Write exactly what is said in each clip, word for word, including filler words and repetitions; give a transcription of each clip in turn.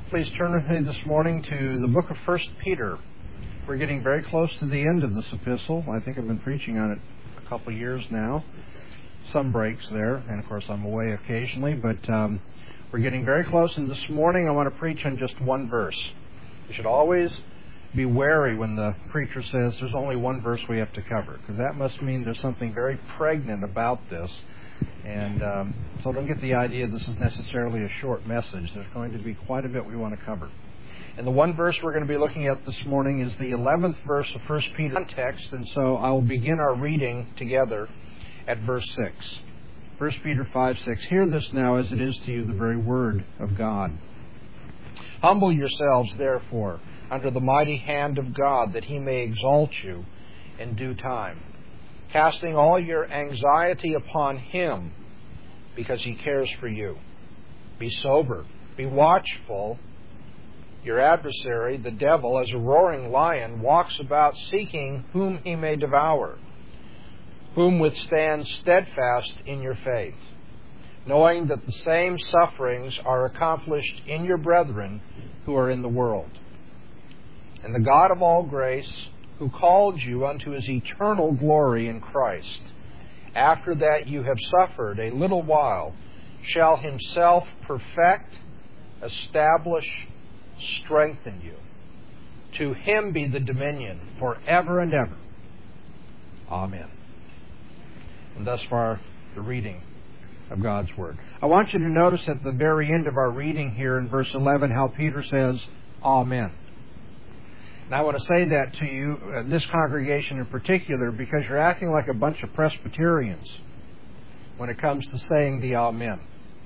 Please turn with me this morning to the book of First Peter. We're getting very close to the end of this epistle. I think I've been preaching on it a couple of years now. Some breaks there, and of course I'm away occasionally, but um, we're getting very close, and this morning I want to preach on just one verse. You should always be wary when the preacher says there's only one verse we have to cover, because that must mean there's something very pregnant about this. And um, so don't get the idea this is necessarily a short message. There's going to be quite a bit we want to cover. And the one verse we're going to be looking at this morning is the eleventh verse of First Peter context, and so I will begin our reading together at verse six. First Peter five six. Hear this now as it is to you, the very word of God. Humble yourselves, therefore, under the mighty hand of God, that he may exalt you in due time, casting all your anxiety upon him, because he cares for you. Be sober, be watchful. Your adversary, the devil, as a roaring lion, walks about seeking whom he may devour, whom withstand steadfast in your faith, knowing that the same sufferings are accomplished in your brethren who are in the world. And the God of all grace, who called you unto his eternal glory in Christ, after that you have suffered a little while, shall himself perfect, establish, strengthen you. To him be the dominion forever and ever. Amen. And thus far, the reading of God's Word. I want you to notice at the very end of our reading here in verse eleven how Peter says, Amen. And I want to say that to you, uh, this congregation in particular, because you're acting like a bunch of Presbyterians when it comes to saying the Amen.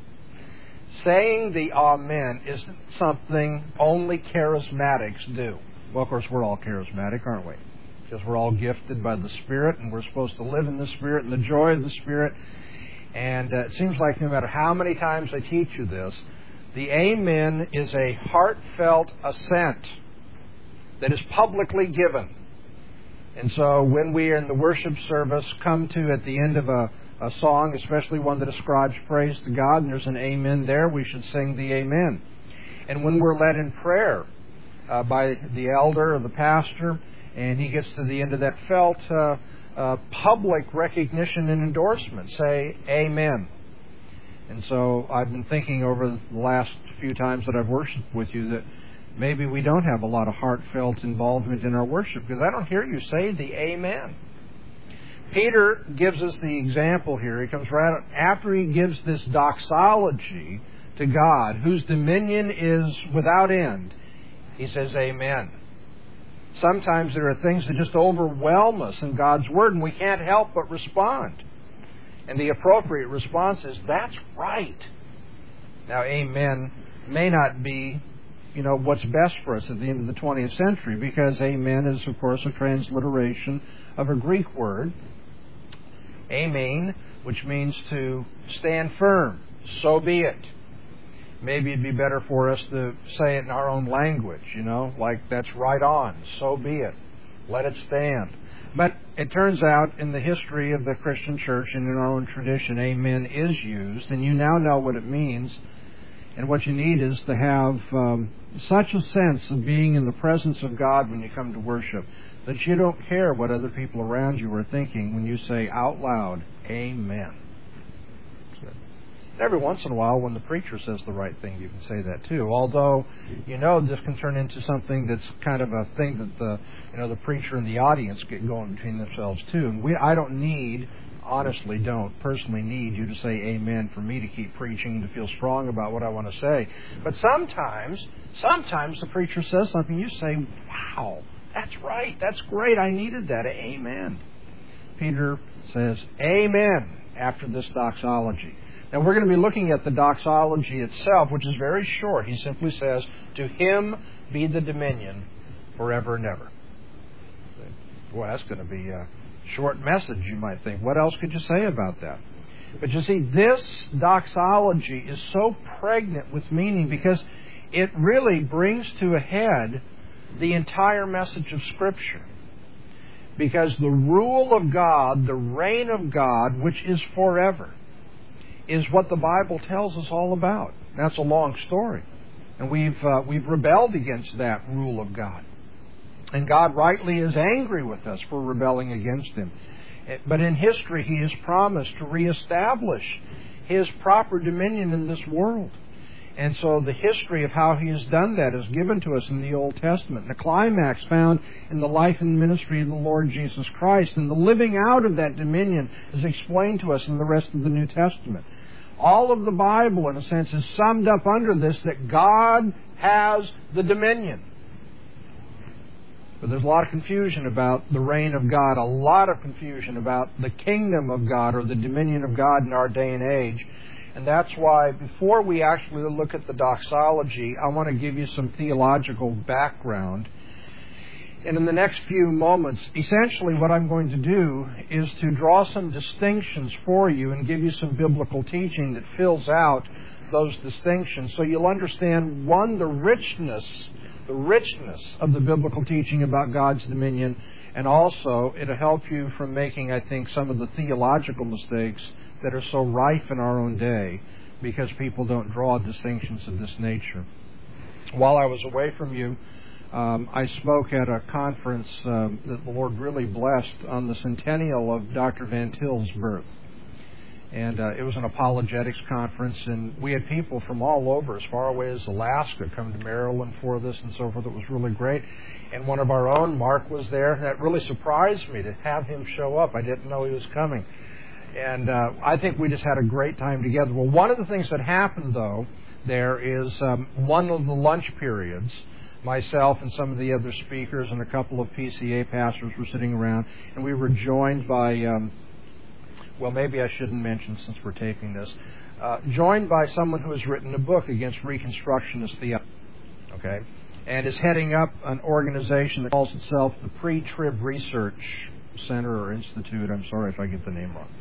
Saying the Amen isn't something only charismatics do. Well, of course, we're all charismatic, aren't we? Because we're all gifted by the Spirit, and we're supposed to live in the Spirit and the joy of the Spirit. And uh, it seems like no matter how many times I teach you this, the Amen is a heartfelt assent that is publicly given. And so when we in the worship service come to, at the end of a, a song, especially one that ascribes praise to God, and there's an amen there, we should sing the amen. And when we're led in prayer uh, by the elder or the pastor, and he gets to the end of that felt uh, uh, public recognition and endorsement, say amen. And so I've been thinking over the last few times that I've worshiped with you that maybe we don't have a lot of heartfelt involvement in our worship, because I don't hear you say the amen. Peter gives us the example here. He comes right after he gives this doxology to God, whose dominion is without end. He says amen. Sometimes there are things that just overwhelm us in God's Word, and we can't help but respond. And the appropriate response is, that's right. Now, amen may not be you know, what's best for us at the end of the twentieth century, because amen is, of course, a transliteration of a Greek word, amen, which means to stand firm. So be it. Maybe it'd be better for us to say it in our own language, you know, like that's right on. So be it. Let it stand. But it turns out in the history of the Christian church and in our own tradition, amen is used, and you now know what it means. And what you need is to have um, such a sense of being in the presence of God when you come to worship that you don't care what other people around you are thinking when you say out loud, amen. Every once in a while, when the preacher says the right thing, you can say that too. Although, you know, this can turn into something that's kind of a thing that the, you know, the preacher and the audience get going between themselves too. And we, I don't need... honestly don't personally need you to say amen for me to keep preaching and to feel strong about what I want to say. But sometimes, sometimes the preacher says something, you say, wow, that's right, that's great, I needed that, amen. Peter says, amen, after this doxology. Now we're going to be looking at the doxology itself, which is very short. He simply says, to him be the dominion forever and ever. Boy, that's going to be a short message, you might think. What else could you say about that? But you see, this doxology is so pregnant with meaning because it really brings to a head the entire message of Scripture. Because the rule of God, the reign of God, which is forever, is what the Bible tells us all about. That's a long story. And we've uh, we've rebelled against that rule of God. And God rightly is angry with us for rebelling against Him. But in history, He has promised to reestablish His proper dominion in this world. And so the history of how He has done that is given to us in the Old Testament. The climax found in the life and ministry of the Lord Jesus Christ. And the living out of that dominion is explained to us in the rest of the New Testament. All of the Bible, in a sense, is summed up under this, that God has the dominion. But there's a lot of confusion about the reign of God, a lot of confusion about the kingdom of God or the dominion of God in our day and age. And that's why, before we actually look at the doxology, I want to give you some theological background. And in the next few moments, essentially what I'm going to do is to draw some distinctions for you and give you some biblical teaching that fills out those distinctions, so you'll understand, one, the richness, the richness of the biblical teaching about God's dominion, and also it'll help you from making, I think, some of the theological mistakes that are so rife in our own day because people don't draw distinctions of this nature. While I was away from you, um, I spoke at a conference um, that the Lord really blessed on the centennial of Doctor Van Til's birth. And uh, it was an apologetics conference, and we had people from all over, as far away as Alaska, come to Maryland for this and so forth. It was really great. And one of our own, Mark, was there. That really surprised me to have him show up. I didn't know he was coming. And uh, I think we just had a great time together. Well, one of the things that happened, though, there is um, one of the lunch periods, myself and some of the other speakers and a couple of P C A pastors were sitting around, and we were joined by... Um, well, maybe I shouldn't mention since we're taping this, uh, joined by someone who has written a book against Reconstructionist theology, okay, and is heading up an organization that calls itself the Pre-Trib Research Center or Institute. I'm sorry if I get the name wrong.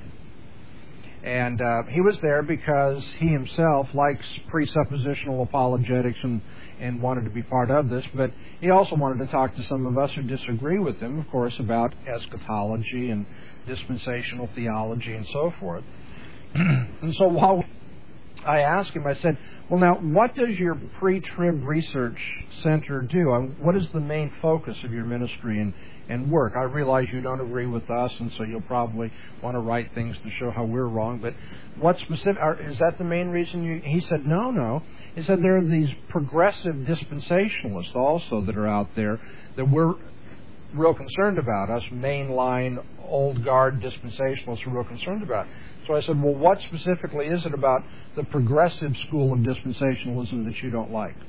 And uh, he was there because he himself likes presuppositional apologetics and, and wanted to be part of this, but he also wanted to talk to some of us who disagree with him, of course, about eschatology and dispensational theology and so forth. And so while I asked him, I said, well, now, what does your Pre-Trib Research Center do? What is the main focus of your ministry and, and work? I realize you don't agree with us, and so you'll probably want to write things to show how we're wrong, but what specific, are, is that the main reason you... He said, no, no. He said there are these progressive dispensationalists also that are out there that we're real concerned about. Us mainline, old guard dispensationalists are real concerned about. So I said, well, what specifically is it about the progressive school of dispensationalism that you don't like?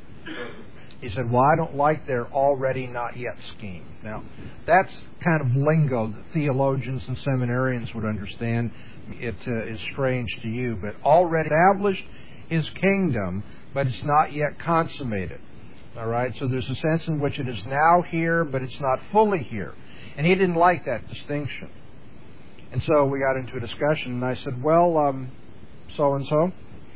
He said, well, I don't like their already not yet scheme. Now, that's kind of lingo that theologians and seminarians would understand. It uh, is strange to you, but already established His kingdom, but it's not yet consummated. All right, so there's a sense in which it is now here, but it's not fully here. And he didn't like that distinction. And so we got into a discussion, and I said, well, um, so-and-so,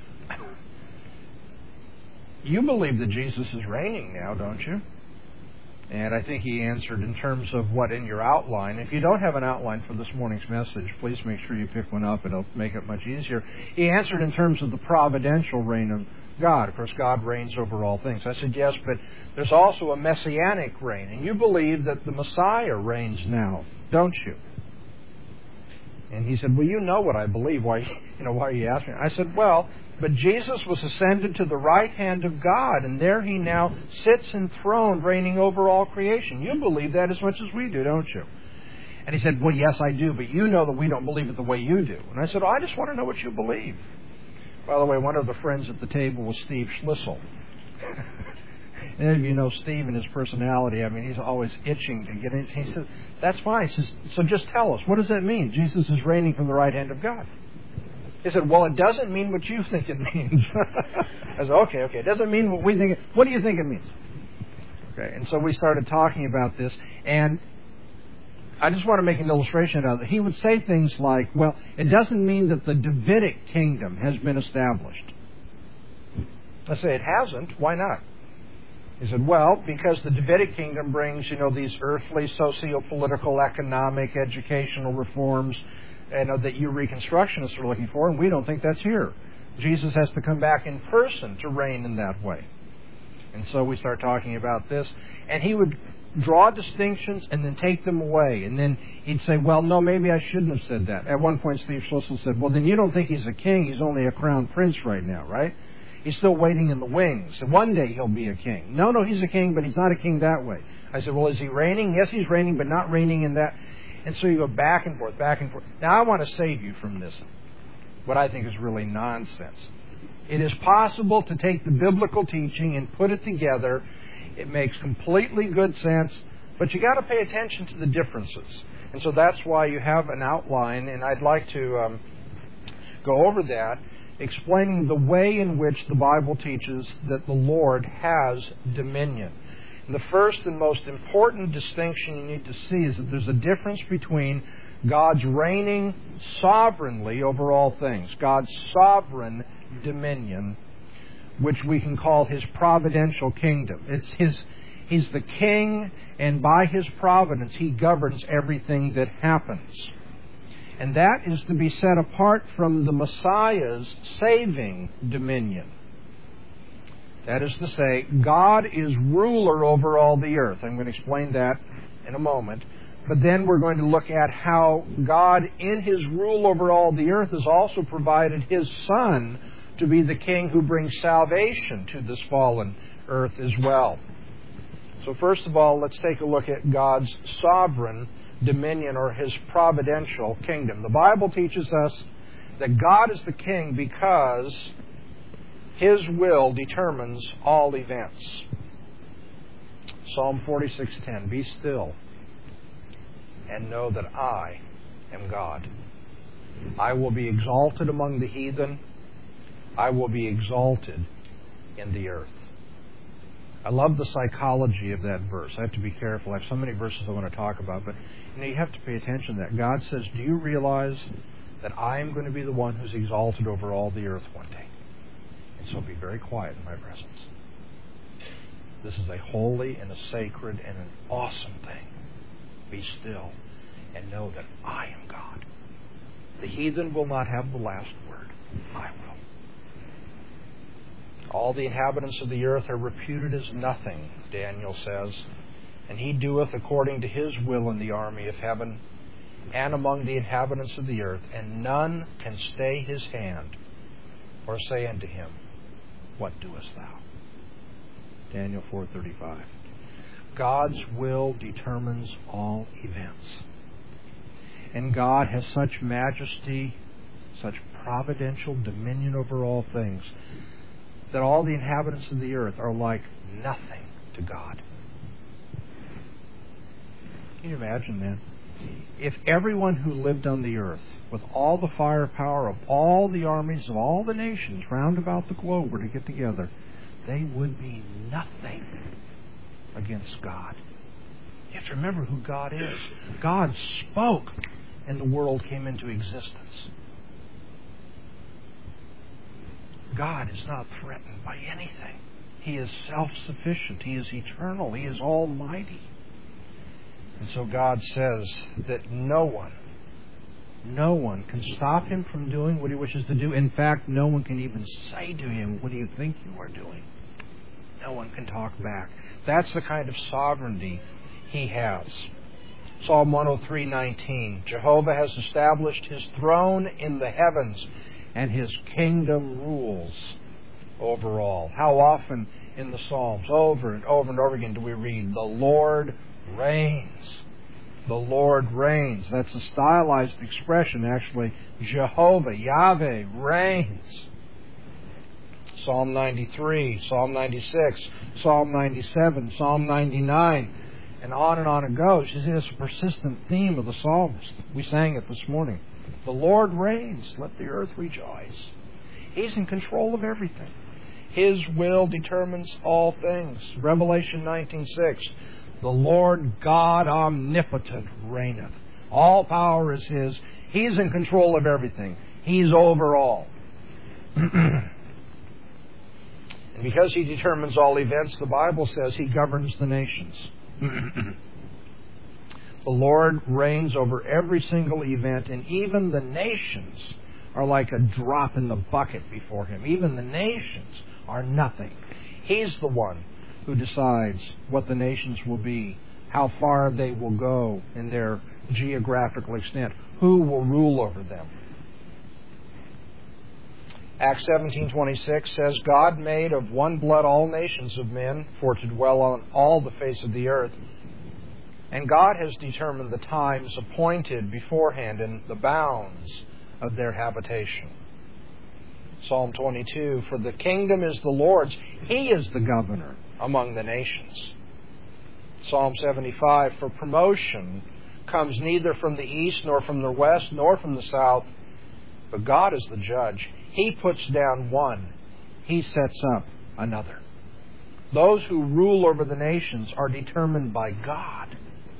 you believe that Jesus is reigning now, don't you? And I think he answered in terms of what in your outline. If you don't have an outline for this morning's message, please make sure you pick one up. It'll make it much easier. He answered in terms of the providential reign of God. Of course, God reigns over all things. I said, yes, but there's also a messianic reign. And you believe that the Messiah reigns now, don't you? And he said, well, you know what I believe. Why, you know, why are you asking? I said, well, but Jesus was ascended to the right hand of God, and there he now sits enthroned, reigning over all creation. You believe that as much as we do, don't you? And he said, well, yes, I do, but you know that we don't believe it the way you do. And I said, oh, I just want to know what you believe. By the way, one of the friends at the table was Steve Schlissel. And you know Steve and his personality. I mean, he's always itching to get in. He said, that's fine. He says, so just tell us, what does that mean? Jesus is reigning from the right hand of God. He said, well, it doesn't mean what you think it means. I said, okay, okay. It doesn't mean what we think. It, what do you think it means? Okay, and so we started talking about this, and I just want to make an illustration out of it. He would say things like, well, it doesn't mean that the Davidic kingdom has been established. I say, it hasn't. Why not? He said, well, because the Davidic kingdom brings, you know, these earthly, socio-political, economic, educational reforms, you know, that you Reconstructionists are looking for, and we don't think that's here. Jesus has to come back in person to reign in that way. And so we start talking about this. And he would draw distinctions and then take them away. And then he'd say, well, no, maybe I shouldn't have said that. At one point, Steve Schlissel said, well, then you don't think he's a king. He's only a crown prince right now, right? He's still waiting in the wings. And one day he'll be a king. No, no, he's a king, but he's not a king that way. I said, well, is he reigning? Yes, he's reigning, but not reigning in that. And so you go back and forth, back and forth. Now, I want to save you from this, what I think is really nonsense. It is possible to take the biblical teaching and put it together. It makes completely good sense, but you got to pay attention to the differences. And so that's why you have an outline, and I'd like to um, go over that, explaining the way in which the Bible teaches that the Lord has dominion. And the first and most important distinction you need to see is that there's a difference between God's reigning sovereignly over all things, God's sovereign dominion, which we can call His providential kingdom. It's His, He's the king, and by His providence He governs everything that happens. And that is to be set apart from the Messiah's saving dominion. That is to say, God is ruler over all the earth. I'm going to explain that in a moment. But then we're going to look at how God, in His rule over all the earth, has also provided His Son to be the king who brings salvation to this fallen earth as well. So first of all, let's take a look at God's sovereign dominion, or His providential kingdom. The Bible teaches us that God is the king because His will determines all events. Psalm forty-six ten, be still and know that I am God. I will be exalted among the heathen. I will be exalted in the earth. I love the psychology of that verse. I have to be careful. I have so many verses I want to talk about, but you know, you have to pay attention to that. God says, do you realize that I am going to be the one who's exalted over all the earth one day? And so be very quiet in my presence. This is a holy and a sacred and an awesome thing. Be still and know that I am God. The heathen will not have the last word. I will. All the inhabitants of the earth are reputed as nothing, Daniel says, and He doeth according to His will in the army of heaven and among the inhabitants of the earth, and none can stay His hand or say unto Him, what doest thou? Daniel four thirty-five. God's will determines all events. And God has such majesty, such providential dominion over all things, that all the inhabitants of the earth are like nothing to God. Can you imagine that? If everyone who lived on the earth, with all the firepower of all the armies of all the nations round about the globe, were to get together, they would be nothing against God. You have to remember who God is. God spoke, and the world came into existence. God is not threatened by anything. He is self-sufficient. He is eternal. He is almighty. And so God says that no one, no one can stop Him from doing what He wishes to do. In fact, no one can even say to Him, what do you think you are doing? No one can talk back. That's the kind of sovereignty He has. Psalm one oh three nineteen, Jehovah has established His throne in the heavens, and His kingdom rules over all. How often in the Psalms, over and over and over again, do we read, the Lord reigns. The Lord reigns. That's a stylized expression, actually. Jehovah, Yahweh, reigns. Psalm ninety-three, Psalm ninety-six, Psalm ninety-seven, Psalm ninety-nine, and on and on it goes. You see, it's a persistent theme of the psalmist. We sang it this morning. The Lord reigns. Let the earth rejoice. He's in control of everything. His will determines all things. Revelation nineteen six. The Lord God omnipotent reigneth. All power is His. He's in control of everything. He's over all. And because He determines all events, the Bible says He governs the nations. The Lord reigns over every single event, and even the nations are like a drop in the bucket before Him. Even the nations are nothing. He's the one who decides what the nations will be, how far they will go in their geographical extent, who will rule over them. Acts seventeen twenty-six says, God made of one blood all nations of men for to dwell on all the face of the earth. And God has determined the times appointed beforehand and the bounds of their habitation. Psalm twenty-two, for the kingdom is the Lord's. He is the governor among the nations. Psalm seventy-five, for promotion comes neither from the east nor from the west nor from the south, but God is the judge. He puts down one. He sets up another. Those who rule over the nations are determined by God.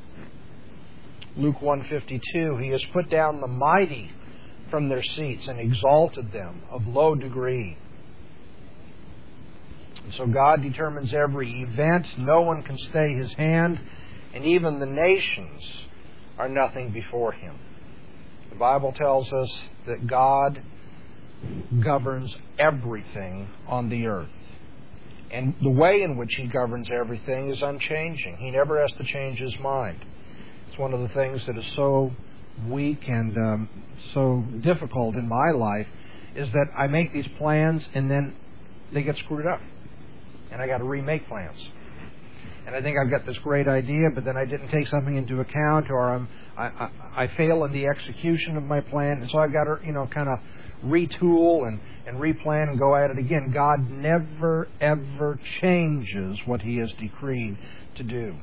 Luke one fifty-two, He has put down the mighty from their seats and exalted them of low degree. And so God determines every event. No one can stay His hand, and even the nations are nothing before Him. The Bible tells us that God governs everything on the earth. And the way in which He governs everything is unchanging. He never has to change His mind. It's one of the things that is so weak and um, so difficult in my life is that I make these plans and then they get screwed up. And I got to remake plans. And I think I've got this great idea, but then I didn't take something into account, or I'm, I, I, I fail in the execution of my plan. And so I've got to, you know, kind of retool and, and replan and go at it again. God never, ever changes what He has decreed to do.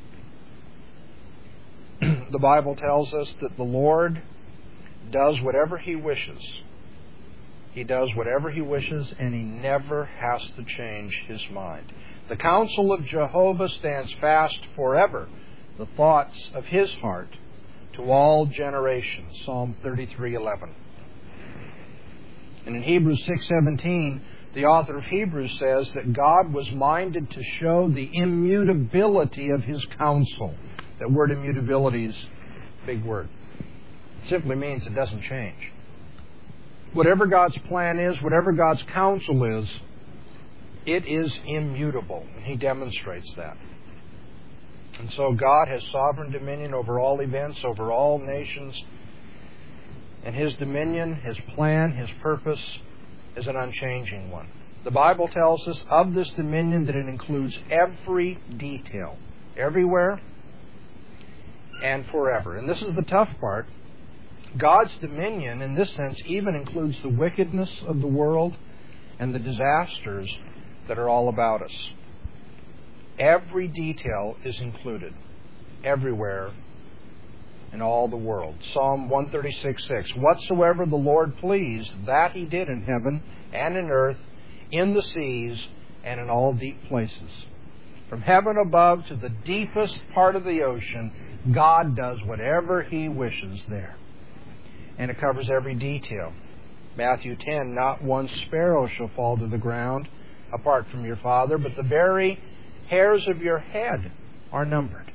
The Bible tells us that the Lord does whatever He wishes. He does whatever He wishes, and He never has to change His mind. The counsel of Jehovah stands fast forever, the thoughts of His heart to all generations. Psalm thirty-three eleven. And in Hebrews six seventeen, the author of Hebrews says that God was minded to show the immutability of His counsel. That word immutability is a big word. It simply means it doesn't change. Whatever God's plan is, whatever God's counsel is, it is immutable. And He demonstrates that. And so God has sovereign dominion over all events, over all nations. And His dominion, His plan, His purpose is an unchanging one. The Bible tells us of this dominion that it includes every detail, everywhere and forever. And this is the tough part. God's dominion, in this sense, even includes the wickedness of the world and the disasters that are all about us. Every detail is included, everywhere in all the world. Psalm one thirty-six six, whatsoever the Lord pleased, that He did in heaven and in earth, in the seas, and in all deep places. From heaven above to the deepest part of the ocean, God does whatever He wishes there. And it covers every detail. Matthew ten, not one sparrow shall fall to the ground apart from your Father, but the very hairs of your head are numbered.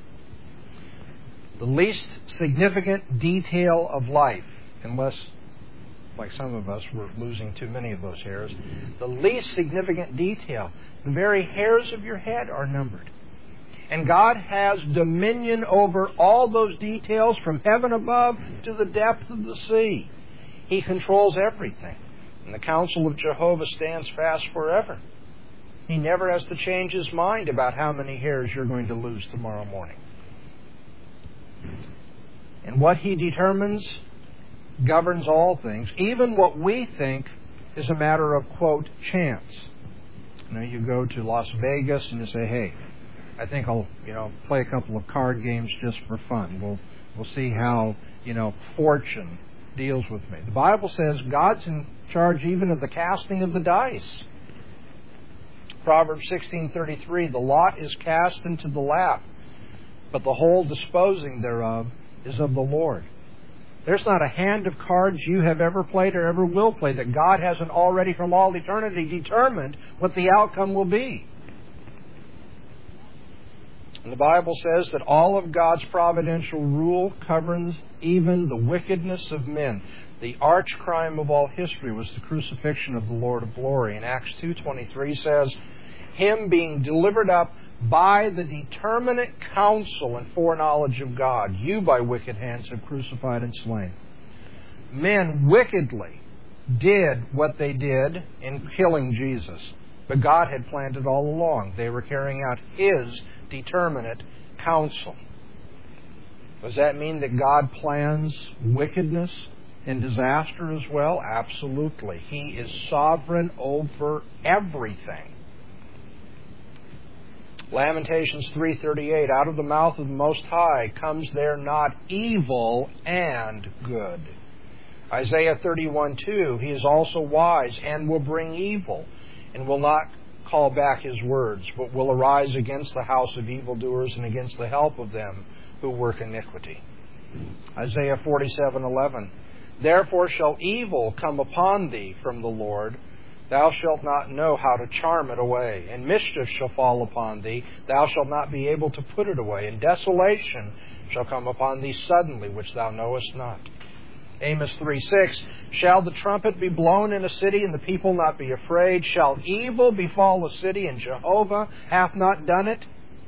The least significant detail of life, unless, like some of us, we're losing too many of those hairs, the least significant detail, the very hairs of your head are numbered. And God has dominion over all those details from heaven above to the depth of the sea. He controls everything. And the counsel of Jehovah stands fast forever. He never has to change His mind about how many hairs you're going to lose tomorrow morning. And what He determines governs all things, even what we think is a matter of, quote, chance. You know, you go to Las Vegas and you say, hey, I think I'll, you know, play a couple of card games just for fun. We'll we'll see how, you know, fortune deals with me. The Bible says God's in charge even of the casting of the dice. Proverbs sixteen thirty-three, the lot is cast into the lap, but the whole disposing thereof is of the Lord. There's not a hand of cards you have ever played or ever will play that God hasn't already from all eternity determined what the outcome will be. And the Bible says that all of God's providential rule covers even the wickedness of men. The arch crime of all history was the crucifixion of the Lord of glory. And Acts two twenty-three says, Him being delivered up by the determinate counsel and foreknowledge of God, you by wicked hands have crucified and slain. Men wickedly did what they did in killing Jesus, but God had planned it all along. They were carrying out His determinate counsel. Does that mean that God plans wickedness and disaster as well? Absolutely. He is sovereign over everything. Lamentations three thirty-eight, out of the mouth of the Most High comes there not evil and good. Isaiah thirty-one two, He is also wise and will bring evil, and will not call back His words, but will arise against the house of evildoers and against the help of them who work iniquity. Isaiah forty-seven eleven, therefore shall evil come upon thee from the Lord, thou shalt not know how to charm it away, and mischief shall fall upon thee, thou shalt not be able to put it away, and desolation shall come upon thee suddenly, which thou knowest not. Amos three six, shall the trumpet be blown in a city, and the people not be afraid? Shall evil befall a city, and Jehovah hath not done it?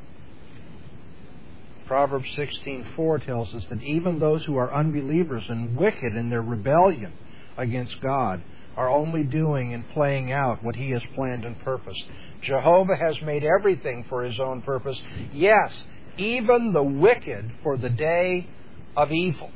Proverbs sixteen four tells us that even those who are unbelievers and wicked in their rebellion against God are only doing and playing out what He has planned and purposed. Jehovah has made everything for His own purpose. Yes, even the wicked for the day of evil.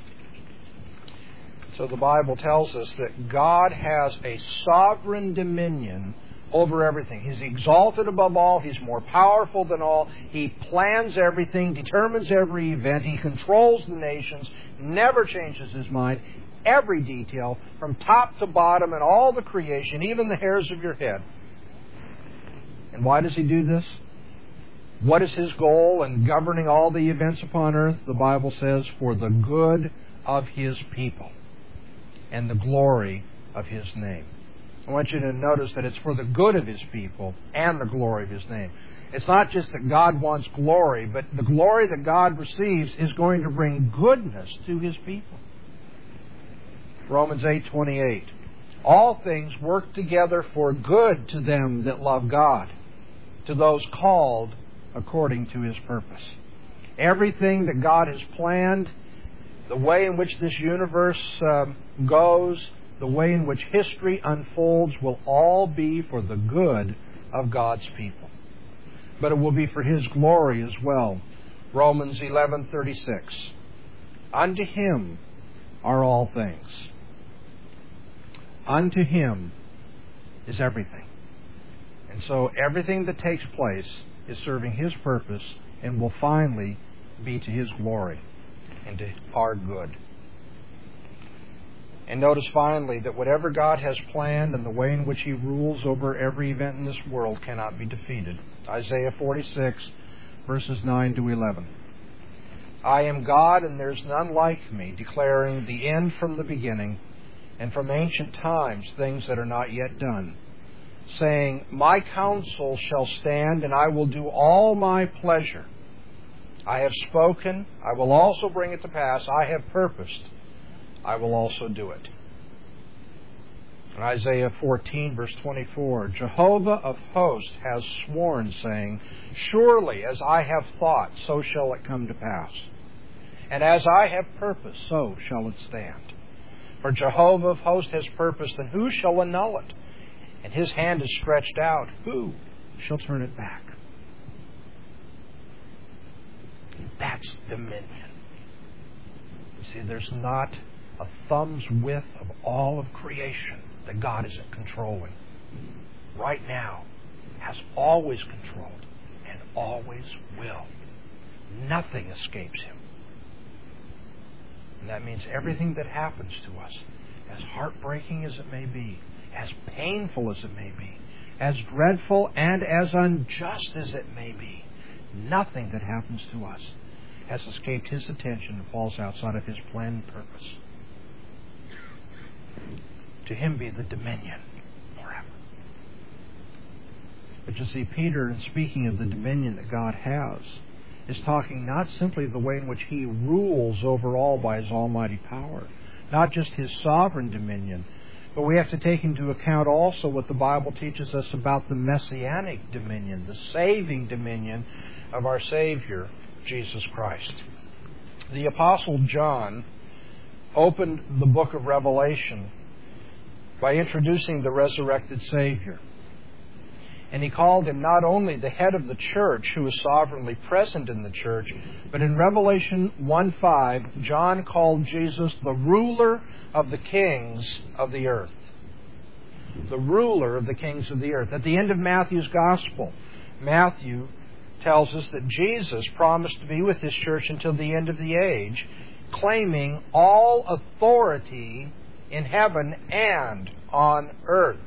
So the Bible tells us that God has a sovereign dominion over everything. He's exalted above all. He's more powerful than all. He plans everything, determines every event. He controls the nations, never changes His mind. Every detail, from top to bottom, and all the creation, even the hairs of your head. And why does He do this? What is His goal in governing all the events upon earth? The Bible says, for the good of His people and the glory of His name. I want you to notice that it's for the good of His people and the glory of His name. It's not just that God wants glory, but the glory that God receives is going to bring goodness to His people. Romans eight twenty-eight, all things work together for good to them that love God, to those called according to His purpose. Everything that God has planned, the way in which this universe um, goes, the way in which history unfolds, will all be for the good of God's people. But it will be for His glory as well. Romans eleven thirty-six, unto Him are all things. Unto Him is everything. And so everything that takes place is serving His purpose and will finally be to His glory and to our good. And notice finally that whatever God has planned and the way in which He rules over every event in this world cannot be defeated. Isaiah forty-six, verses nine to eleven. I am God, and there is none like me, declaring the end from the beginning, and from ancient times things that are not yet done, saying, my counsel shall stand, and I will do all my pleasure. I have spoken, I will also bring it to pass. I have purposed, I will also do it. In Isaiah fourteen, verse twenty-four, Jehovah of hosts has sworn, saying, surely as I have thought, so shall it come to pass. And as I have purposed, so shall it stand. For Jehovah of hosts has purposed, and who shall annul it? And His hand is stretched out, who shall turn it back? That's dominion. You see, there's not a thumb's width of all of creation that God isn't controlling. Right now, has always controlled, and always will. Nothing escapes Him. And that means everything that happens to us, as heartbreaking as it may be, as painful as it may be, as dreadful and as unjust as it may be, nothing that happens to us has escaped His attention and falls outside of His plan and purpose. To Him be the dominion forever. But you see, Peter, in speaking of the dominion that God has, is talking not simply the way in which He rules over all by His almighty power, not just His sovereign dominion, But we have to take into account also what the Bible teaches us about the messianic dominion, the saving dominion of our Savior, Jesus Christ. The Apostle John opened the book of Revelation by introducing the resurrected Savior. And he called him not only the head of the church, who is sovereignly present in the church, but in Revelation one five, John called Jesus the ruler of the kings of the earth. The ruler of the kings of the earth. At the end of Matthew's Gospel, Matthew tells us that Jesus promised to be with His church until the end of the age, claiming all authority in heaven and on earth.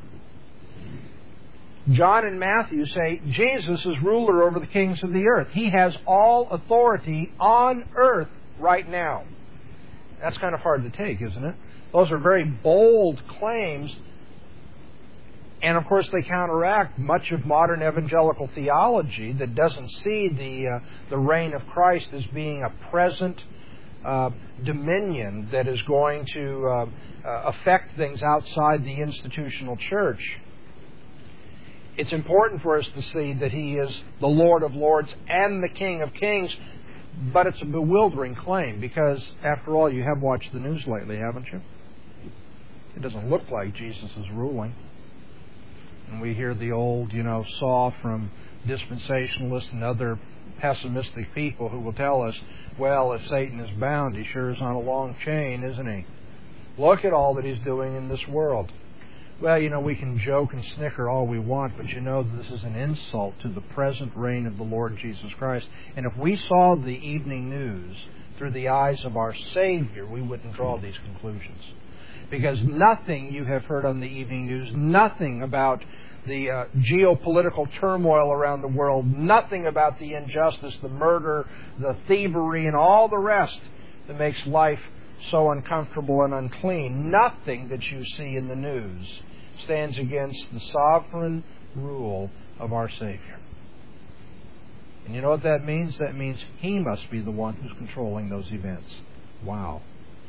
John and Matthew say Jesus is ruler over the kings of the earth. He has all authority on earth right now. That's kind of hard to take, isn't it? Those are very bold claims. And of course they counteract much of modern evangelical theology that doesn't see the, uh, the reign of Christ as being a present uh, dominion that is going to uh, uh, affect things outside the institutional church. It's important for us to see that He is the Lord of lords and the King of kings, but it's a bewildering claim because, after all, you have watched the news lately, haven't you? It doesn't look like Jesus is ruling. And we hear the old, you know, saw from dispensationalists and other pessimistic people who will tell us, well, if Satan is bound, he sure is on a long chain, isn't he? Look at all that he's doing in this world. Well, you know, we can joke and snicker all we want, but you know this is an insult to the present reign of the Lord Jesus Christ. And if we saw the evening news through the eyes of our Savior, we wouldn't draw these conclusions. Because nothing you have heard on the evening news, nothing about the uh, geopolitical turmoil around the world, nothing about the injustice, the murder, the thievery, and all the rest that makes life so uncomfortable and unclean, nothing that you see in the news stands against the sovereign rule of our Savior. And you know what that means? That means He must be the one who's controlling those events. Wow.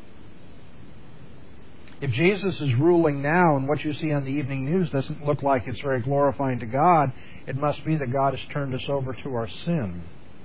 If Jesus is ruling now and what you see on the evening news doesn't look like it's very glorifying to God, it must be that God has turned us over to our sin.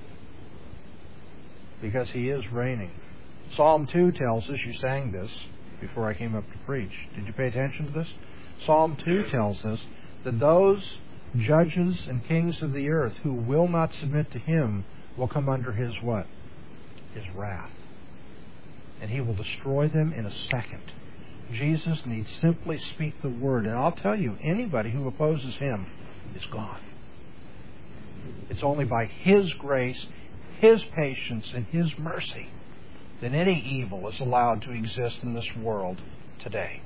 Because He is reigning. Psalm two tells us, you sang this before I came up to preach. Did you pay attention to this? Psalm two tells us that those judges and kings of the earth who will not submit to Him will come under His what? His wrath. And He will destroy them in a second. Jesus needs simply speak the word. And I'll tell you, anybody who opposes Him is gone. It's only by His grace, His patience, and His mercy that any evil is allowed to exist in this world today.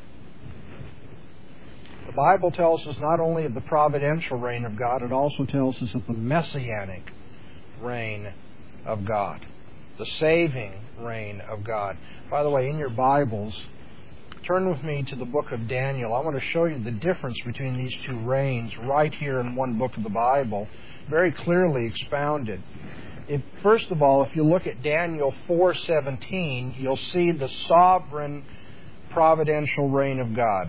The Bible tells us not only of the providential reign of God, it also tells us of the messianic reign of God, the saving reign of God. By the way, in your Bibles, turn with me to the book of Daniel. I want to show you the difference between these two reigns right here in one book of the Bible, very clearly expounded. If, first of all, if you look at Daniel four seventeen, you'll see the sovereign providential reign of God.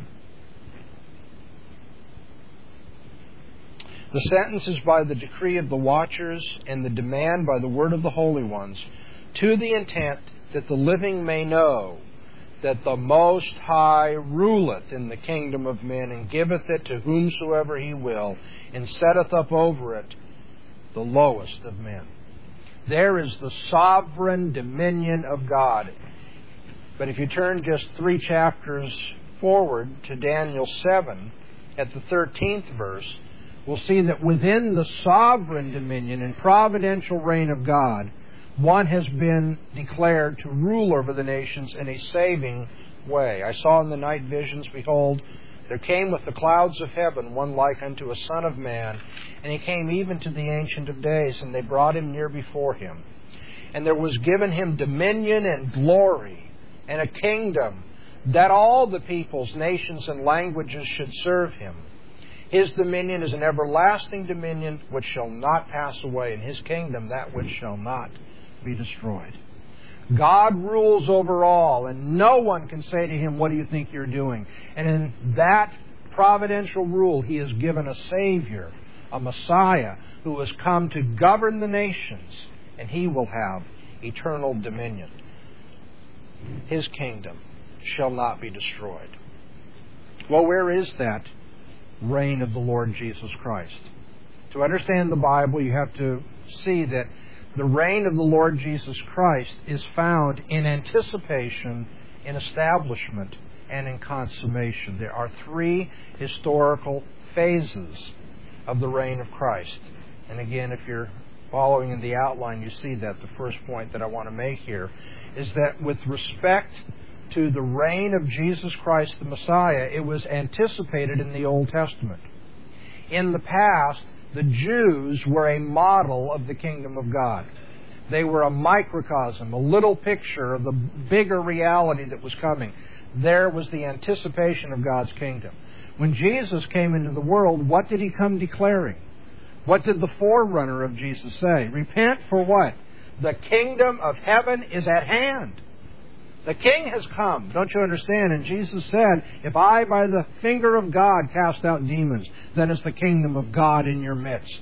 The sentence is by the decree of the watchers, and the demand by the word of the holy ones, to the intent that the living may know that the Most High ruleth in the kingdom of men, and giveth it to whomsoever He will, and setteth up over it the lowest of men. There is the sovereign dominion of God. But if you turn just three chapters forward to Daniel seven, at the thirteenth verse, we'll see that within the sovereign dominion and providential reign of God, one has been declared to rule over the nations in a saving way. I saw in the night visions, behold, there came with the clouds of heaven one like unto a son of man, and he came even to the Ancient of Days, and they brought him near before him. And there was given him dominion and glory and a kingdom, that all the peoples, nations, and languages should serve him. His dominion is an everlasting dominion which shall not pass away, and His kingdom that which shall not be destroyed. God rules over all, and no one can say to Him, what do you think you're doing? And in that providential rule, He has given a Savior, a Messiah, who has come to govern the nations, and He will have eternal dominion. His kingdom shall not be destroyed. Well, where is that reign of the Lord Jesus Christ? To understand the Bible, you have to see that the reign of the Lord Jesus Christ is found in anticipation, in establishment, and in consummation. There are three historical phases of the reign of Christ. And again, if you're following in the outline, you see that the first point that I want to make here is that with respect to the reign of Jesus Christ the Messiah, it was anticipated in the Old Testament. In the past, the Jews were a model of the kingdom of God. They were a microcosm, a little picture of the bigger reality that was coming. There was the anticipation of God's kingdom. When Jesus came into the world, what did He come declaring? What did the forerunner of Jesus say? Repent for what? The kingdom of heaven is at hand. The King has come. Don't you understand? And Jesus said, if I by the finger of God cast out demons, then is the kingdom of God in your midst.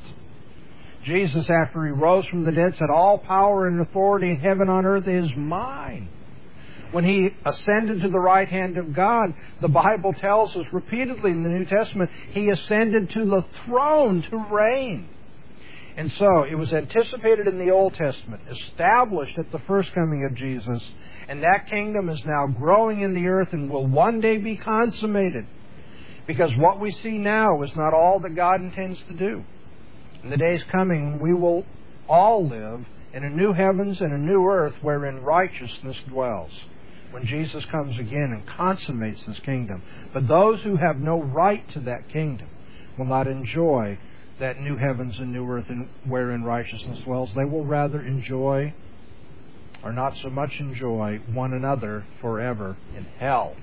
Jesus, after He rose from the dead, said, all power and authority in heaven and on earth is mine. When He ascended to the right hand of God, the Bible tells us repeatedly in the New Testament, He ascended to the throne to reign. And so, it was anticipated in the Old Testament, established at the first coming of Jesus, and that kingdom is now growing in the earth and will one day be consummated. Because what we see now is not all that God intends to do. In the days coming, we will all live in a new heavens and a new earth wherein righteousness dwells, when Jesus comes again and consummates His kingdom. But those who have no right to that kingdom will not enjoy that new heavens and new earth wherein righteousness dwells. They will rather enjoy, or not so much enjoy, one another forever in hell.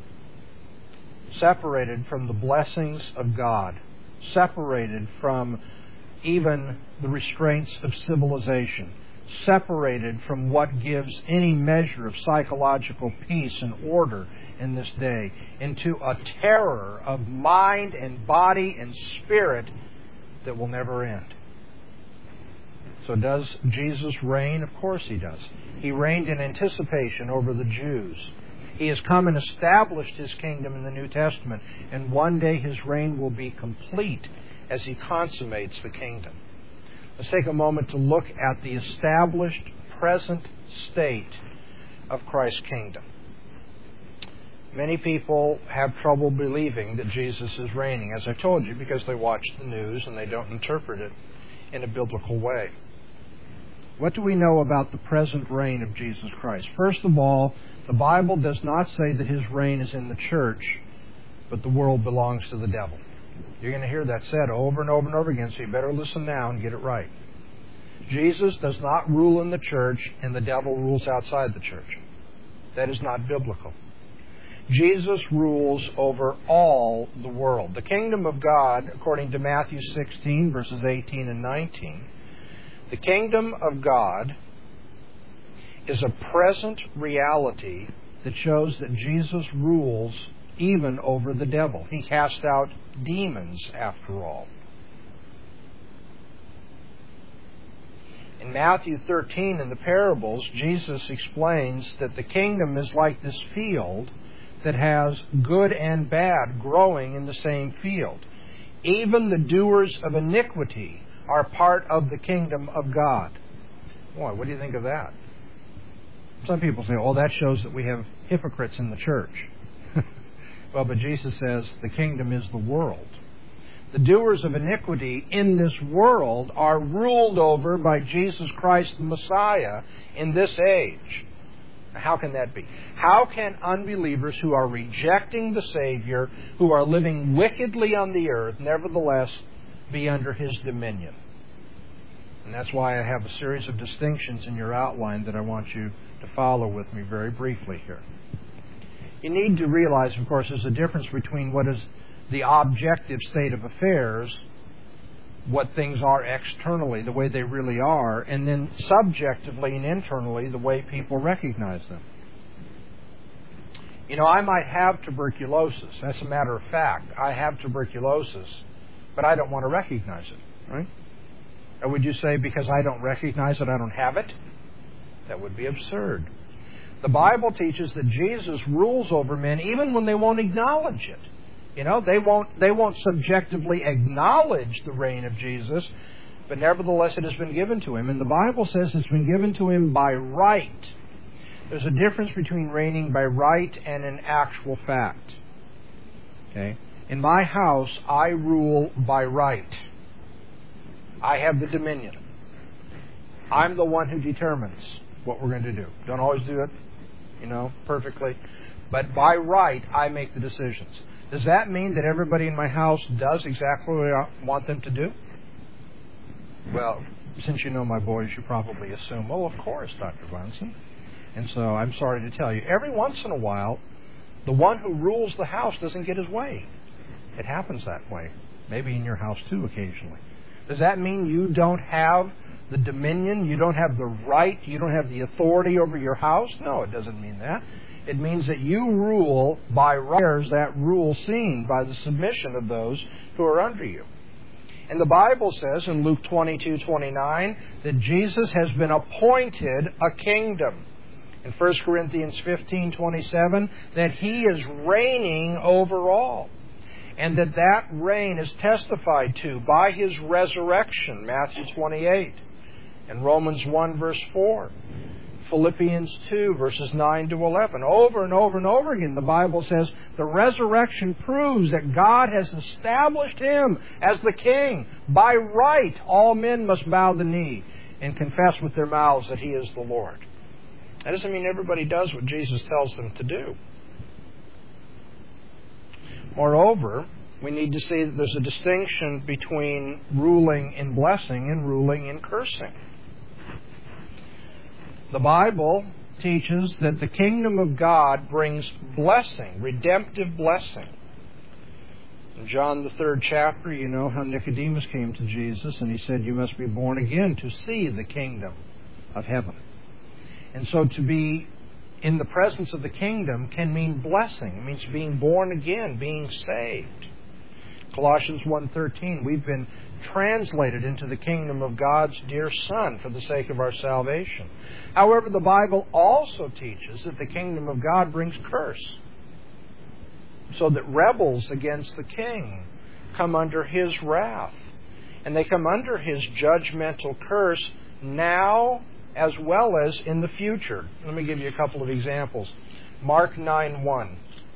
Separated from the blessings of God. Separated from even the restraints of civilization. Separated from what gives any measure of psychological peace and order in this day. Into a terror of mind and body and spirit that will never end. So does Jesus reign? Of course He does. He reigned in anticipation over the Jews. He has come and established His kingdom in the New Testament, and one day His reign will be complete as He consummates the kingdom. Let's take a moment to look at the established present state of Christ's kingdom. Many people have trouble believing that Jesus is reigning, as I told you, because they watch the news and they don't interpret it in a biblical way. What do we know about the present reign of Jesus Christ? First of all, the Bible does not say that His reign is in the church, but the world belongs to the devil. You're going to hear that said over and over and over again, so you better listen now and get it right. Jesus does not rule in the church, and the devil rules outside the church. That is not biblical. Jesus rules over all the world. The kingdom of God, according to Matthew sixteen, verses eighteen and nineteen, the kingdom of God is a present reality that shows that Jesus rules even over the devil. He cast out demons, after all. In Matthew thirteen, in the parables, Jesus explains that the kingdom is like this field that has good and bad growing in the same field. Even the doers of iniquity are part of the kingdom of God. Boy, what do you think of that? Some people say, oh, that shows that we have hypocrites in the church. Well, but Jesus says the kingdom is the world. The doers of iniquity in this world are ruled over by Jesus Christ the Messiah in this age. How can that be? How can unbelievers who are rejecting the Savior, who are living wickedly on the earth, nevertheless be under His dominion? And that's why I have a series of distinctions in your outline that I want you to follow with me very briefly here. You need to realize, of course, there's a difference between what is the objective state of affairs what things are externally, the way they really are, and then subjectively and internally, the way people recognize them. You know, I might have tuberculosis. That's a matter of fact. I have tuberculosis, but I don't want to recognize it, right? Or would you say because I don't recognize it, I don't have it? That would be absurd. The Bible teaches that Jesus rules over men even when they won't acknowledge it. You know, they won't they won't subjectively acknowledge the reign of Jesus, but nevertheless it has been given to him. And the Bible says it's been given to him by right. There's a difference between reigning by right and an actual fact. Okay? In my house, I rule by right. I have the dominion. I'm the one who determines what we're going to do. Don't always do it, you know, perfectly. But by right, I make the decisions. Does that mean that everybody in my house does exactly what I want them to do? Well, since you know my boys, you probably assume, well, of course, Doctor Bunsen. And so I'm sorry to tell you, every once in a while, the one who rules the house doesn't get his way. It happens that way. Maybe in your house too, occasionally. Does that mean you don't have the dominion, you don't have the right, you don't have the authority over your house? No, it doesn't mean that. It means that you rule by right. There's that rule seen by the submission of those who are under you. And the Bible says in Luke twenty-two twenty-nine that Jesus has been appointed a kingdom. In First Corinthians fifteen twenty-seven that He is reigning over all. And that that reign is testified to by His resurrection, Matthew twenty-eight. And Romans one verse four. Philippians two verses nine to eleven. Over and over and over again, the Bible says the resurrection proves that God has established Him as the King. By right, all men must bow the knee and confess with their mouths that He is the Lord. That doesn't mean everybody does what Jesus tells them to do. Moreover, we need to see that there's a distinction between ruling in blessing and ruling in cursing. The Bible teaches that the kingdom of God brings blessing, redemptive blessing. In John the third chapter, you know how Nicodemus came to Jesus and he said, you must be born again to see the kingdom of heaven. And so to be in the presence of the kingdom can mean blessing. It means being born again, being saved. Colossians one thirteen, we've been translated into the kingdom of God's dear Son for the sake of our salvation. However, the Bible also teaches that the kingdom of God brings curse, so that rebels against the king come under His wrath. And they come under His judgmental curse now as well as in the future. Let me give you a couple of examples. Mark nine one.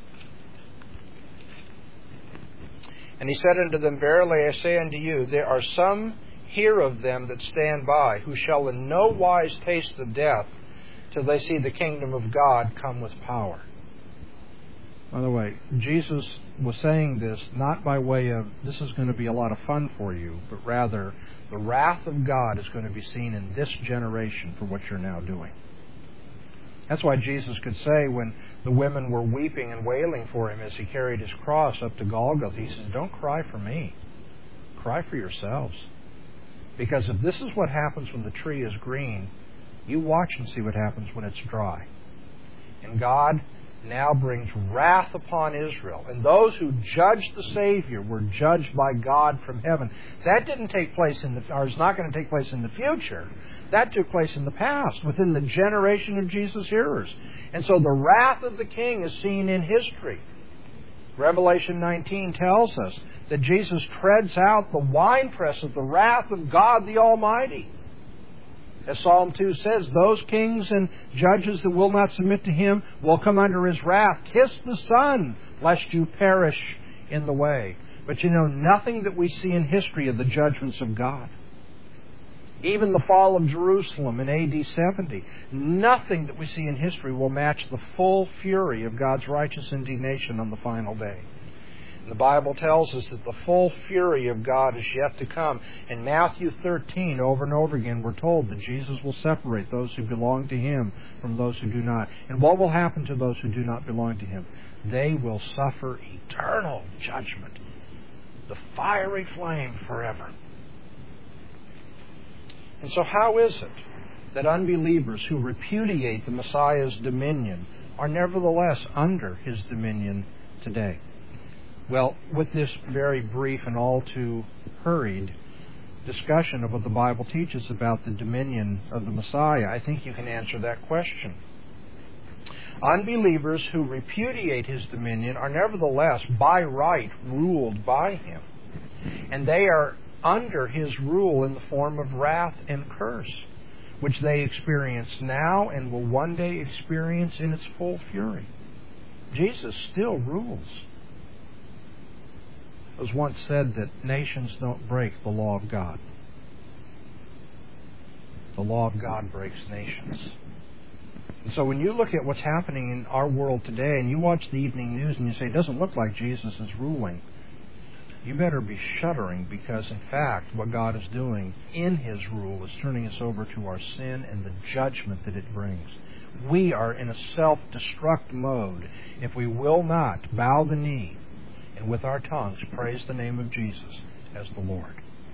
And He said unto them, verily I say unto you, there are some here of them that stand by, who shall in no wise taste of death, till they see the kingdom of God come with power. By the way, Jesus was saying this not by way of, this is going to be a lot of fun for you, but rather, the wrath of God is going to be seen in this generation for what you're now doing. That's why Jesus could say when the women were weeping and wailing for Him as He carried His cross up to Golgotha, He says, don't cry for me. Cry for yourselves. Because if this is what happens when the tree is green, you watch and see what happens when it's dry. And God now brings wrath upon Israel. And those who judged the Savior were judged by God from heaven. That didn't take place in the, or is not going to take place in the future. That took place in the past, within the generation of Jesus' hearers. And so the wrath of the King is seen in history. Revelation nineteen tells us that Jesus treads out the winepress of the wrath of God the Almighty. As Psalm two says, those kings and judges that will not submit to Him will come under His wrath. Kiss the Son, lest you perish in the way. But you know, nothing that we see in history of the judgments of God. Even the fall of Jerusalem in A D seventy, nothing that we see in history will match the full fury of God's righteous indignation on the final day. And the Bible tells us that the full fury of God is yet to come. In Matthew thirteen, over and over again, we're told that Jesus will separate those who belong to Him from those who do not. And what will happen to those who do not belong to Him? They will suffer eternal judgment, the fiery flame forever. And so how is it that unbelievers who repudiate the Messiah's dominion are nevertheless under His dominion today? Well, with this very brief and all too hurried discussion of what the Bible teaches about the dominion of the Messiah, I think you can answer that question. Unbelievers who repudiate His dominion are nevertheless by right ruled by Him. And they are under His rule in the form of wrath and curse, which they experience now and will one day experience in its full fury. Jesus still rules. It was once said that nations don't break the law of God. The law of God breaks nations. And so when you look at what's happening in our world today and you watch the evening news and you say, it doesn't look like Jesus is ruling, you better be shuddering, because in fact what God is doing in His rule is turning us over to our sin and the judgment that it brings. We are in a self-destruct mode if we will not bow the knee and with our tongues praise the name of Jesus as the Lord.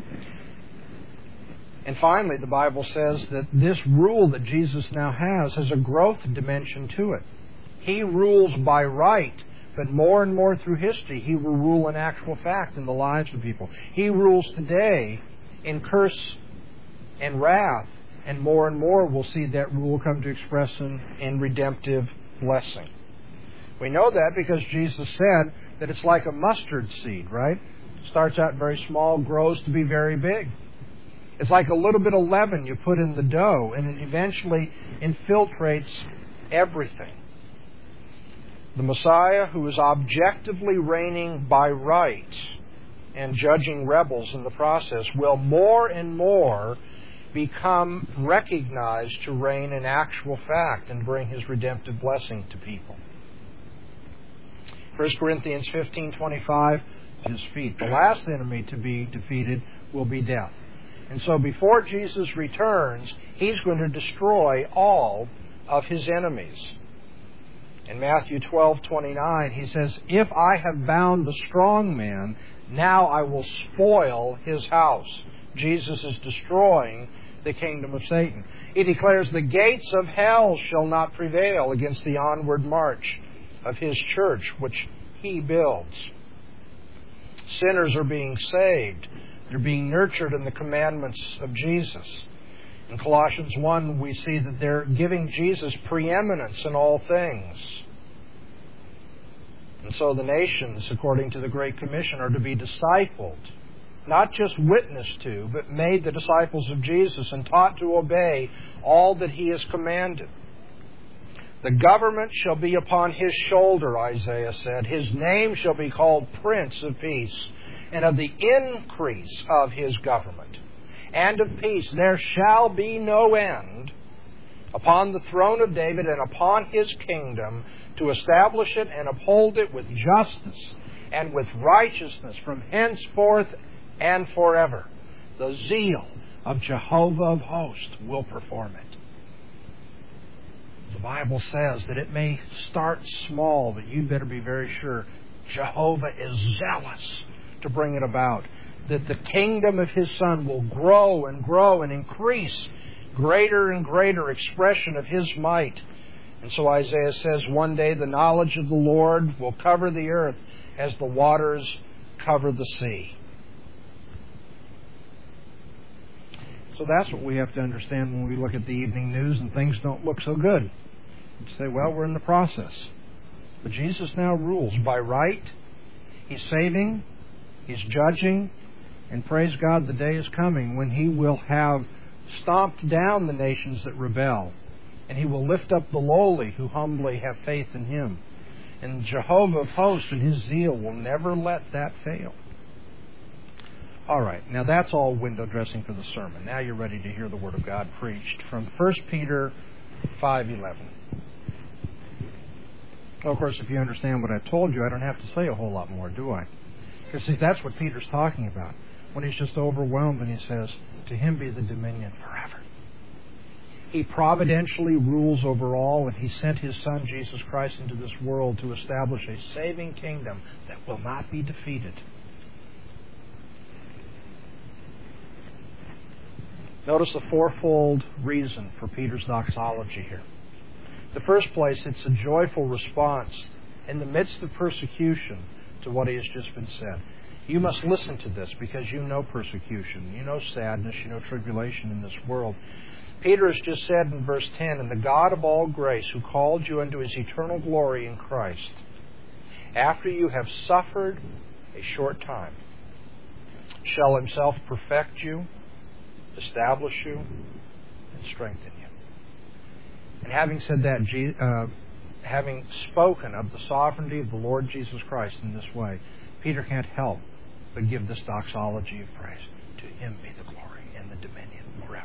And finally, the Bible says that this rule that Jesus now has has a growth dimension to it. He rules by right, but more and more through history, He will rule in actual fact in the lives of people. He rules today in curse and wrath, and more and more we'll see that rule come to expression in redemptive blessing. We know that because Jesus said that it's like a mustard seed, right? Starts out very small, grows to be very big. It's like a little bit of leaven you put in the dough, and it eventually infiltrates everything. The Messiah, who is objectively reigning by right and judging rebels in the process, will more and more become recognized to reign in actual fact and bring His redemptive blessing to people. First Corinthians fifteen twenty-five, His feet. The last enemy to be defeated will be death. And so before Jesus returns, He's going to destroy all of His enemies. In Matthew twelve twenty-nine, He says, if I have bound the strong man, now I will spoil his house. Jesus is destroying the kingdom of Satan. He declares, the gates of hell shall not prevail against the onward march of His church, which He builds. Sinners are being saved. They're being nurtured in the commandments of Jesus. In Colossians one, we see that they're giving Jesus preeminence in all things. And so the nations, according to the Great Commission, are to be discipled, not just witnessed to, but made the disciples of Jesus and taught to obey all that He has commanded. The government shall be upon His shoulder, Isaiah said. His name shall be called Prince of Peace. And of the increase of His government and of peace there shall be no end, upon the throne of David and upon His kingdom, to establish it and uphold it with justice and with righteousness from henceforth and forever. The zeal of Jehovah of hosts will perform it. The Bible says that it may start small, but you better be very sure Jehovah is zealous to bring it about. That the kingdom of His Son will grow and grow and increase, greater and greater expression of His might. And so Isaiah says, one day the knowledge of the Lord will cover the earth as the waters cover the sea. So that's what we have to understand when we look at the evening news and things don't look so good. You say, well, we're in the process. But Jesus now rules by right. He's saving. He's judging, and praise God, the day is coming when He will have stomped down the nations that rebel, and He will lift up the lowly who humbly have faith in Him. And Jehovah of hosts in His zeal will never let that fail. All right, now that's all window dressing for the sermon. Now you're ready to hear the Word of God preached from First Peter five eleven. Well, of course, if you understand what I've told you, I don't have to say a whole lot more, do I? Because, see, that's what Peter's talking about. When he's just overwhelmed and he says, to Him be the dominion forever. He providentially rules over all, and He sent His Son, Jesus Christ, into this world to establish a saving kingdom that will not be defeated. Notice the fourfold reason for Peter's doxology here. In the first place, it's a joyful response in the midst of persecution to what he has just been said. You must listen to this because you know persecution, you know sadness, you know tribulation in this world. Peter has just said in verse ten, "And the God of all grace, who called you unto his eternal glory in Christ, after you have suffered a short time, shall himself perfect you, establish you, and strengthen you." And having said that, uh, having spoken of the sovereignty of the Lord Jesus Christ in this way, Peter can't help but give this doxology of praise. To him be the glory and the dominion forever.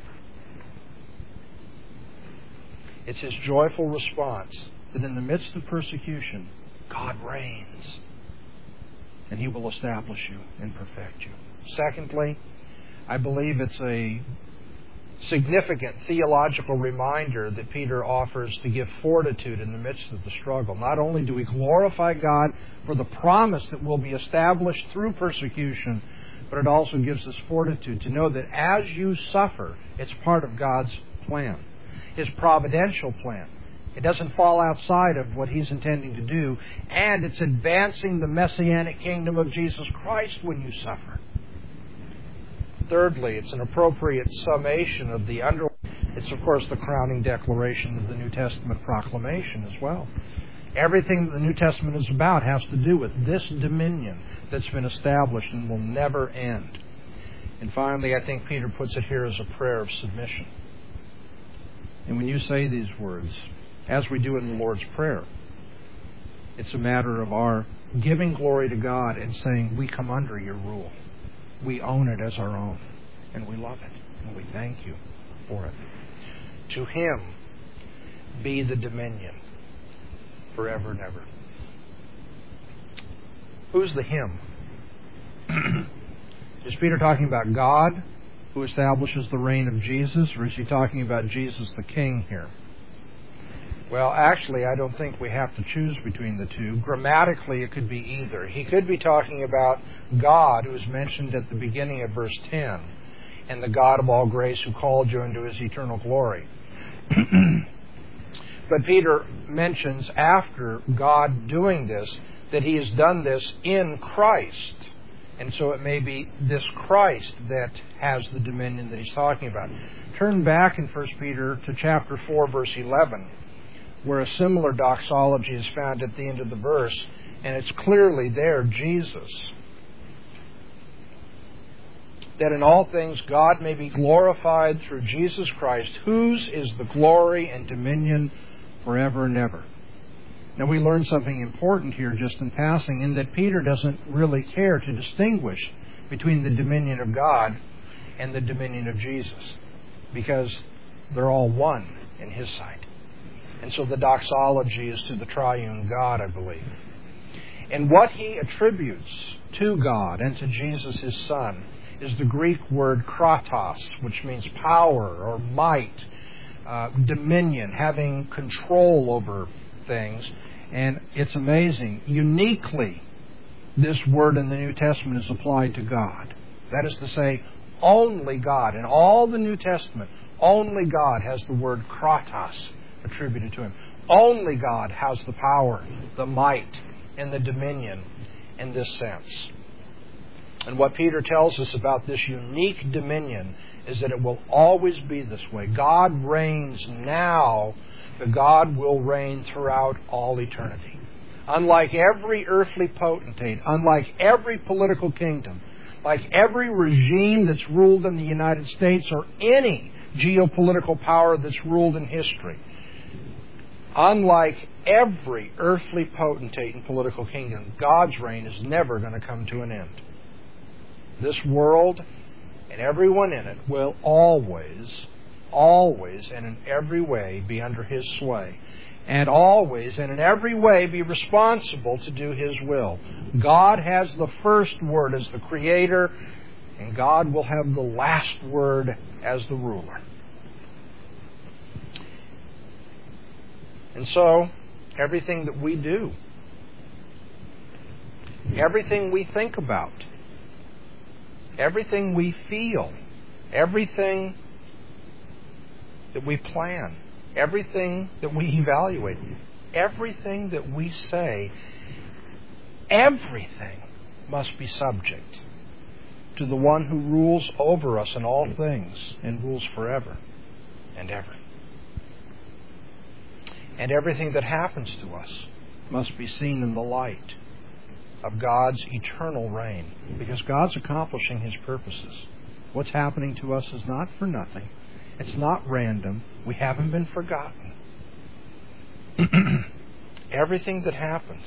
It's his joyful response that in the midst of persecution, God reigns, and he will establish you and perfect you. Secondly, I believe it's a significant theological reminder that Peter offers to give fortitude in the midst of the struggle. Not only do we glorify God for the promise that will be established through persecution, but it also gives us fortitude to know that as you suffer, it's part of God's plan, his providential plan. It doesn't fall outside of what he's intending to do, and it's advancing the messianic kingdom of Jesus Christ when you suffer. Thirdly, it's an appropriate summation of the under. It's, of course, the crowning declaration of the New Testament proclamation as well. Everything that the New Testament is about has to do with this dominion that's been established and will never end. And finally, I think Peter puts it here as a prayer of submission. And when you say these words, as we do in the Lord's Prayer, it's a matter of our giving glory to God and saying, we come under your rule. We own it as our own, and we love it, and we thank you for it. To him be the dominion forever and ever. Who's the him? Is Peter talking about God, who establishes the reign of Jesus, or is he talking about Jesus the King here? Well, actually, I don't think we have to choose between the two. Grammatically, it could be either. He could be talking about God, who is mentioned at the beginning of verse ten, and the God of all grace who called you into his eternal glory. But Peter mentions after God doing this, that he has done this in Christ. And so it may be this Christ that has the dominion that he's talking about. Turn back in First Peter to chapter four, verse eleven. Where a similar doxology is found at the end of the verse, and it's clearly there, Jesus. That in all things God may be glorified through Jesus Christ, whose is the glory and dominion forever and ever. Now we learn something important here just in passing, in that Peter doesn't really care to distinguish between the dominion of God and the dominion of Jesus, because they're all one in his sight. And so the doxology is to the triune God, I believe. And what he attributes to God and to Jesus, his Son, is the Greek word kratos, which means power or might, uh, dominion, having control over things. And it's amazing. Uniquely, this word in the New Testament is applied to God. That is to say, only God. In all the New Testament, only God has the word kratos attributed to him. Only God has the power, the might, and the dominion in this sense. And what Peter tells us about this unique dominion is that it will always be this way. God reigns now, but God will reign throughout all eternity. Unlike every earthly potentate, unlike every political kingdom, like every regime that's ruled in the United States or any geopolitical power that's ruled in history, unlike every earthly potentate and political kingdom, God's reign is never going to come to an end. This world and everyone in it will always, always and in every way be under his sway, and always and in every way be responsible to do his will. God has the first word as the creator, and God will have the last word as the ruler. And so, everything that we do, everything we think about, everything we feel, everything that we plan, everything that we evaluate, everything that we say, everything must be subject to the one who rules over us in all things and rules forever and ever. And everything that happens to us must be seen in the light of God's eternal reign, because God's accomplishing His purposes. What's happening to us is not for nothing. It's not random. We haven't been forgotten. Everything that happens,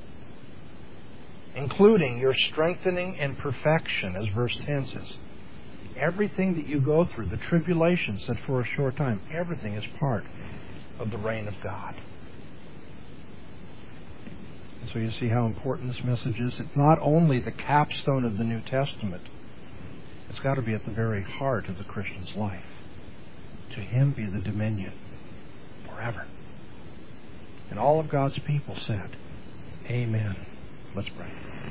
including your strengthening and perfection, as verse ten says, everything that you go through, the tribulations that for a short time, everything is part of the reign of God. And so you see how important this message is. It's not only the capstone of the New Testament, it's got to be at the very heart of the Christian's life. To Him be the dominion forever. And all of God's people said, Amen. Let's pray.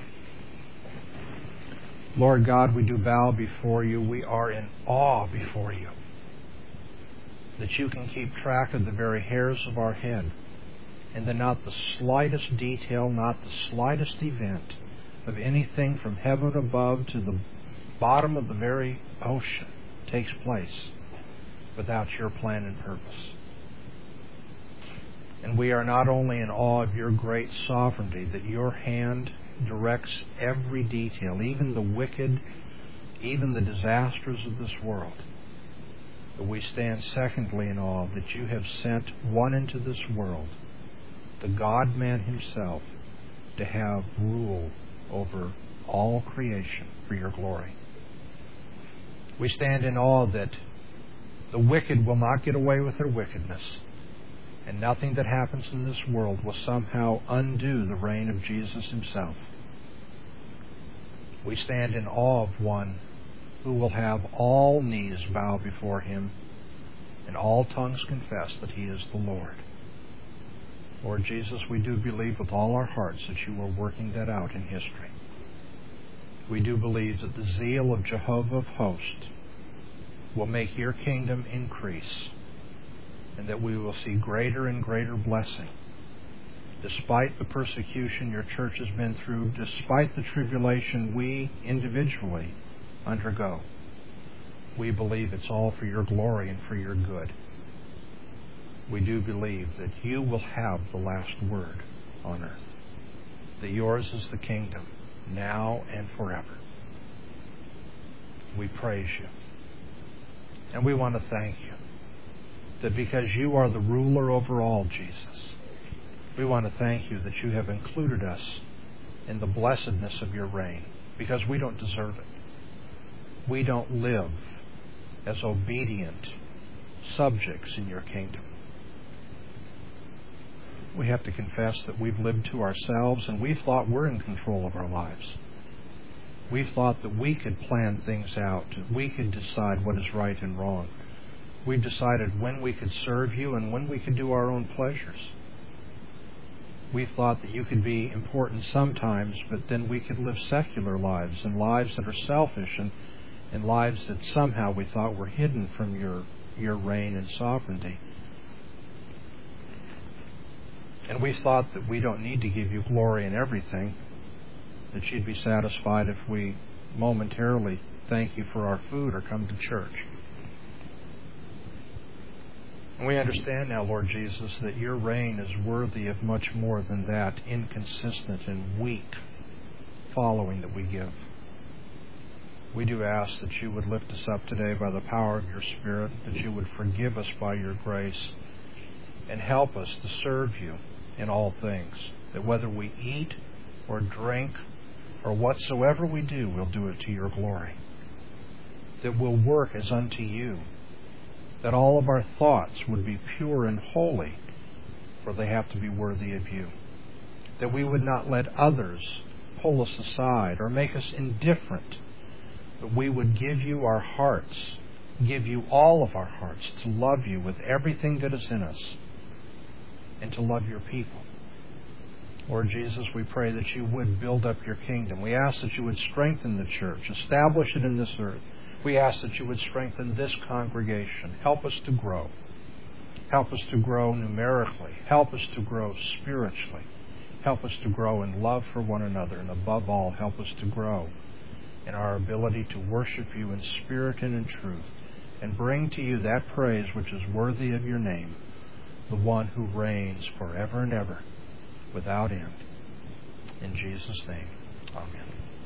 Lord God, we do bow before You. We are in awe before You, that You can keep track of the very hairs of our head, and that not the slightest detail, not the slightest event of anything from heaven above to the bottom of the very ocean takes place without Your plan and purpose. And we are not only in awe of Your great sovereignty, that Your hand directs every detail, even the wicked, even the disasters of this world, but we stand secondly in awe that You have sent one into this world, the God-man Himself, to have rule over all creation for Your glory. We stand in awe that the wicked will not get away with their wickedness, and nothing that happens in this world will somehow undo the reign of Jesus Himself. We stand in awe of one who will have all knees bow before Him and all tongues confess that He is the Lord. Lord Jesus, we do believe with all our hearts that You are working that out in history. We do believe that the zeal of Jehovah of hosts will make Your kingdom increase, and that we will see greater and greater blessing. Despite the persecution Your church has been through, despite the tribulation we individually undergo, we believe it's all for Your glory and for Your good. We do believe that You will have the last word on earth, that Yours is the kingdom, now and forever. We praise You. And we want to thank You that because You are the ruler over all, Jesus, we want to thank You that You have included us in the blessedness of Your reign, because we don't deserve it. We don't live as obedient subjects in Your kingdom. We have to confess that we've lived to ourselves, and we've thought we're in control of our lives. We've thought that we could plan things out, that we could decide what is right and wrong. We've decided when we could serve You and when we could do our own pleasures. We've thought that You could be important sometimes, but then we could live secular lives, and lives that are selfish, and, and lives that somehow we thought were hidden from Your, your reign and sovereignty. And we thought that we don't need to give You glory in everything, that You'd be satisfied if we momentarily thank You for our food or come to church. And we understand now, Lord Jesus, that Your reign is worthy of much more than that inconsistent and weak following that we give. We do ask that You would lift us up today by the power of Your Spirit, that You would forgive us by Your grace, and help us to serve You in all things, that whether we eat or drink or whatsoever we do, we'll do it to Your glory, that we'll work as unto You, that all of our thoughts would be pure and holy, for they have to be worthy of You, that we would not let others pull us aside or make us indifferent, but we would give You our hearts, give You all of our hearts, to love You with everything that is in us, and to love Your people. Lord Jesus, we pray that You would build up Your kingdom. We ask that You would strengthen the church, establish it in this earth. We ask that You would strengthen this congregation. Help us to grow. Help us to grow numerically. Help us to grow spiritually. Help us to grow in love for one another. And above all, help us to grow in our ability to worship you in spirit and in truth, and bring to you that praise which is worthy of your name, the one who reigns forever and ever, without end. In Jesus' name, amen.